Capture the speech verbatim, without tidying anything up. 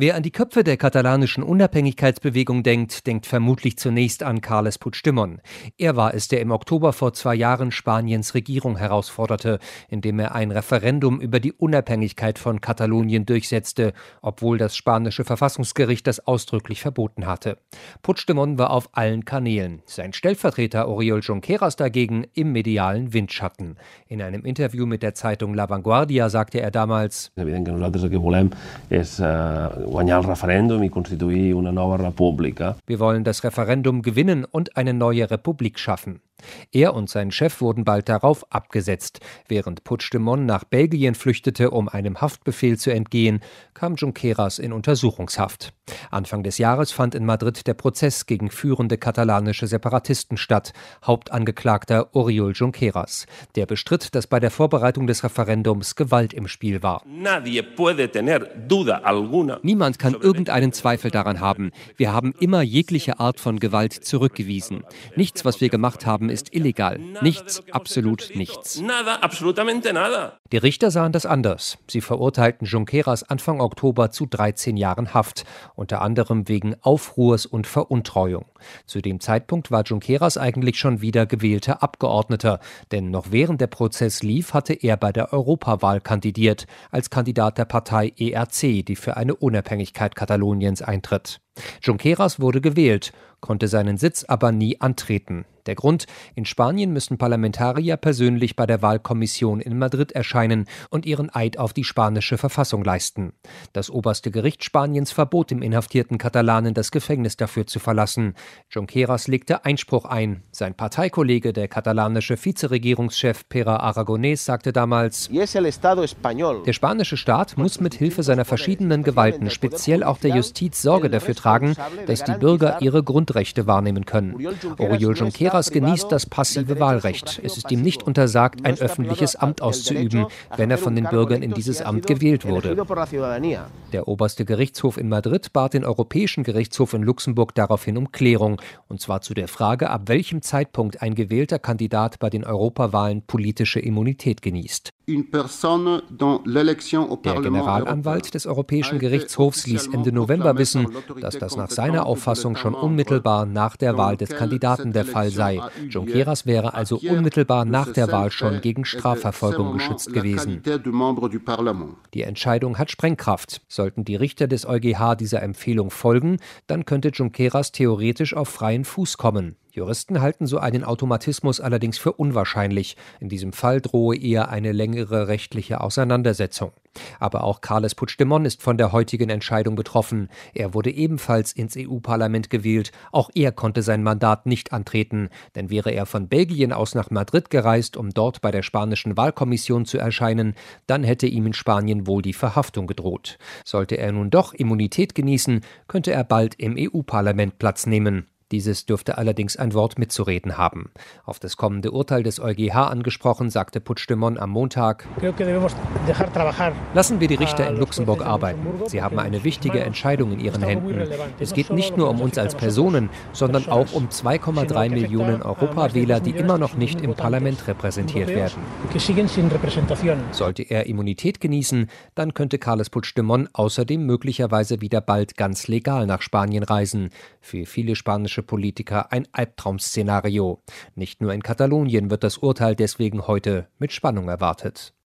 Wer an die Köpfe der katalanischen Unabhängigkeitsbewegung denkt, denkt vermutlich zunächst an Carles Puigdemont. Er war es, der im Oktober vor zwei Jahren Spaniens Regierung herausforderte, indem er ein Referendum über die Unabhängigkeit von Katalonien durchsetzte, obwohl das spanische Verfassungsgericht das ausdrücklich verboten hatte. Puigdemont war auf allen Kanälen, sein Stellvertreter Oriol Junqueras dagegen im medialen Windschatten. In einem Interview mit der Zeitung La Vanguardia sagte er damals: Wir wollen das Referendum gewinnen und eine neue Republik schaffen. Er und sein Chef wurden bald darauf abgesetzt. Während Puigdemont nach Belgien flüchtete, um einem Haftbefehl zu entgehen, kam Junqueras in Untersuchungshaft. Anfang des Jahres fand in Madrid der Prozess gegen führende katalanische Separatisten statt. Hauptangeklagter Oriol Junqueras. Der bestritt, dass bei der Vorbereitung des Referendums Gewalt im Spiel war. Niemand kann irgendeinen Zweifel daran haben. Wir haben immer jegliche Art von Gewalt zurückgewiesen. Nichts, was wir gemacht haben, ist illegal. Nichts, absolut nichts. Die Richter sahen das anders. Sie verurteilten Junqueras Anfang Oktober zu dreizehn Jahren Haft, unter anderem wegen Aufruhrs und Veruntreuung. Zu dem Zeitpunkt war Junqueras eigentlich schon wieder gewählter Abgeordneter, denn noch während der Prozess lief, hatte er bei der Europawahl kandidiert, als Kandidat der Partei E R C, die für eine Unabhängigkeit Kataloniens eintritt. Junqueras wurde gewählt, konnte seinen Sitz aber nie antreten. Der Grund: In Spanien müssen Parlamentarier persönlich bei der Wahlkommission in Madrid erscheinen und ihren Eid auf die spanische Verfassung leisten. Das oberste Gericht Spaniens verbot dem inhaftierten Katalanen, das Gefängnis dafür zu verlassen. Junqueras legte Einspruch ein. Sein Parteikollege, der katalanische Vizeregierungschef Pere Aragonés, sagte damals: Der spanische Staat muss mit Hilfe seiner verschiedenen Gewalten, speziell auch der Justiz, Sorge dafür tragen, dass die Bürger ihre Grundrechte wahrnehmen können. Oriol Junqueras genießt das passive Wahlrecht. Es ist ihm nicht untersagt, ein öffentliches Amt auszuüben, wenn er von den Bürgern in dieses Amt gewählt wurde. Der oberste Gerichtshof in Madrid bat den Europäischen Gerichtshof in Luxemburg daraufhin um Klärung, und zwar zu der Frage, ab welchem Zeitpunkt ein gewählter Kandidat bei den Europawahlen politische Immunität genießt. Der Generalanwalt des Europäischen Gerichtshofs ließ Ende November wissen, dass das nach seiner Auffassung schon unmittelbar nach der Wahl des Kandidaten der Fall sei. Junqueras wäre also unmittelbar nach der Wahl schon gegen Strafverfolgung geschützt gewesen. Die Entscheidung hat Sprengkraft. Sollten die Richter des EuGH dieser Empfehlung folgen, dann könnte Junqueras theoretisch auf freien Fuß kommen. Juristen halten so einen Automatismus allerdings für unwahrscheinlich. In diesem Fall drohe eher eine längere rechtliche Auseinandersetzung. Aber auch Carles Puigdemont ist von der heutigen Entscheidung betroffen. Er wurde ebenfalls ins E U-Parlament gewählt. Auch er konnte sein Mandat nicht antreten. Denn wäre er von Belgien aus nach Madrid gereist, um dort bei der spanischen Wahlkommission zu erscheinen, dann hätte ihm in Spanien wohl die Verhaftung gedroht. Sollte er nun doch Immunität genießen, könnte er bald im E U-Parlament Platz nehmen. Dieses dürfte allerdings ein Wort mitzureden haben. Auf das kommende Urteil des EuGH angesprochen, sagte Puigdemont am Montag: Lassen wir die Richter in Luxemburg arbeiten. Sie haben eine wichtige Entscheidung in ihren Händen. Es geht nicht nur um uns als Personen, sondern auch um zwei Komma drei Millionen Europawähler, die immer noch nicht im Parlament repräsentiert werden. Sollte er Immunität genießen, dann könnte Carles Puigdemont außerdem möglicherweise wieder bald ganz legal nach Spanien reisen. Für viele spanische Politiker ein Albtraum-Szenario. Nicht nur in Katalonien wird das Urteil deswegen heute mit Spannung erwartet.